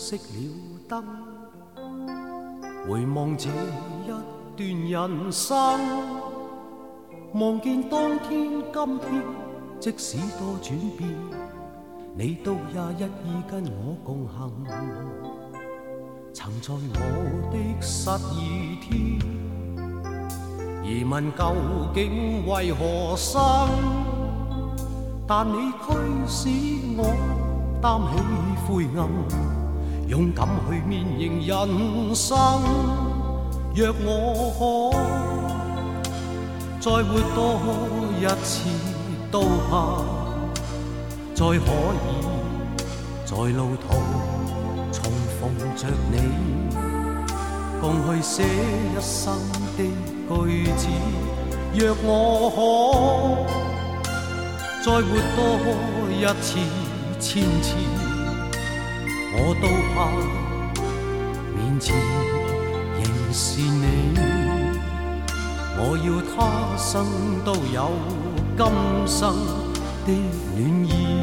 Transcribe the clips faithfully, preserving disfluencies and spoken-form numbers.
熄了燈，回望這一段人生，望見當天今天，即使多轉變，你都也一意跟我共行。曾在我的失意天，疑問究竟為何生，但你驅使我擔起灰暗，勇敢去面迎人生。若我可再活多一次，都怕再可以在路途重逢着你，共去寫一生的句子。若我可再活多一次千次，我都怕面前仍是你。我要他生都有今生的暖意，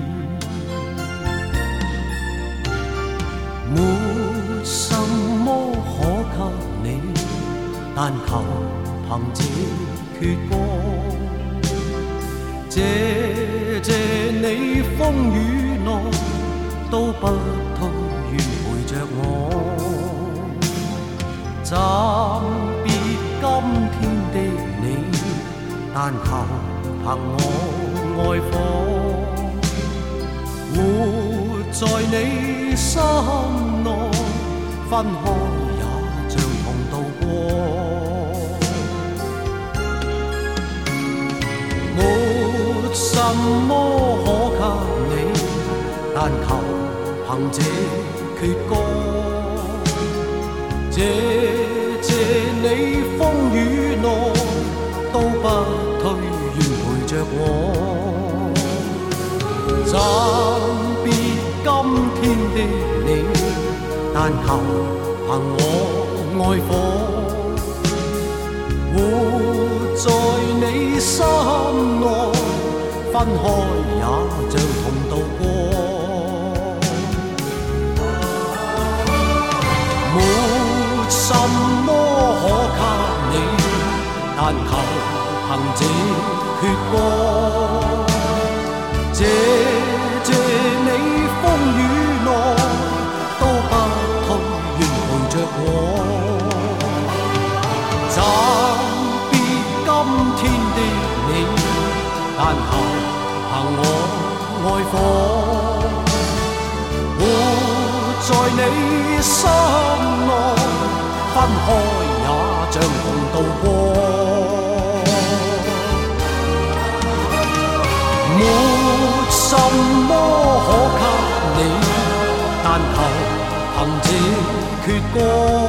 沒什麼可給你，但求憑這闕歌，謝謝你風雨內都不退，願陪着我。暫別今天的你，但求憑我愛火，活在你心內，分開也像同渡過。沒什麼可給你，但求憑這闕歌，謝謝你風雨內都不退，願陪着我。暫別今天的你，但求憑我愛火，活在你心內，分開也像同渡過。沒什麼可給你，但求憑這闕歌，謝謝你風雨內都不退，願陪着我。暫別今天的你，但求憑我愛火，活在你心內，分開也像同渡過。沒什麼可給你，但求憑這闕歌。